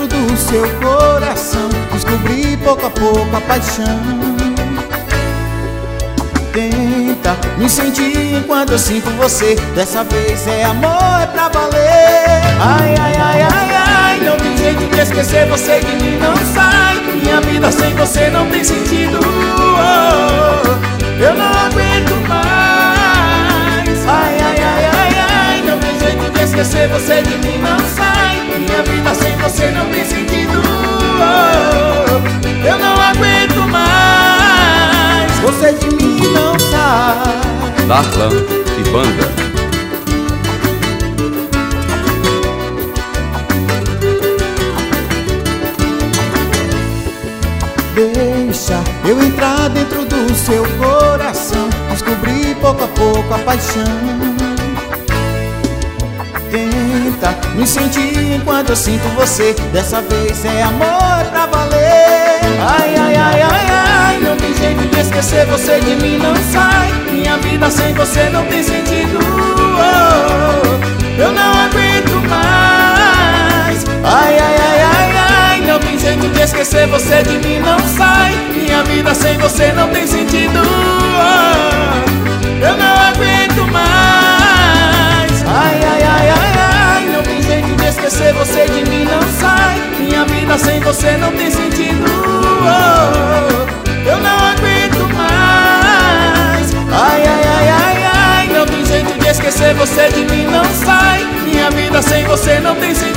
dentro do seu coração, descobri pouco a pouco a paixão. Tenta me sentir enquanto eu sinto você, dessa vez é amor pra valer. Ai, ai, ai, ai, ai, não tem jeito de esquecer você de mim, não sai. Minha vida sem você não tem sentido, eu não aguento mais. Ai, ai, ai, ai, ai, não tem jeito de esquecer você de mim, não sai. Minha vida sem você não tem sentido, eu não aguento mais. Você de mim não sai. Darlan e Banda. Deixa eu entrar dentro do seu coração, descobrir pouco a pouco a paixão. Tenta me sentir enquanto eu sinto você, dessa vez é amor pra valer. Ai, ai, ai, ai, ai, não tem jeito de esquecer você de mim, não sai. Minha vida sem você não tem sentido, eu não aguento mais. Ai, ai, ai, ai, ai, não tem jeito de esquecer você de mim, não sai. Minha vida sem você não tem sentido, eu não aguento mais. Ai, ai, ai, ai, ai, não tem jeito de esquecer você de mim, não sai. Minha vida sem você não tem sentido, eu não aguento mais. Ai, ai, ai, ai, ai, não tem jeito de esquecer você de mim, não sai. Minha vida sem você não tem sentido,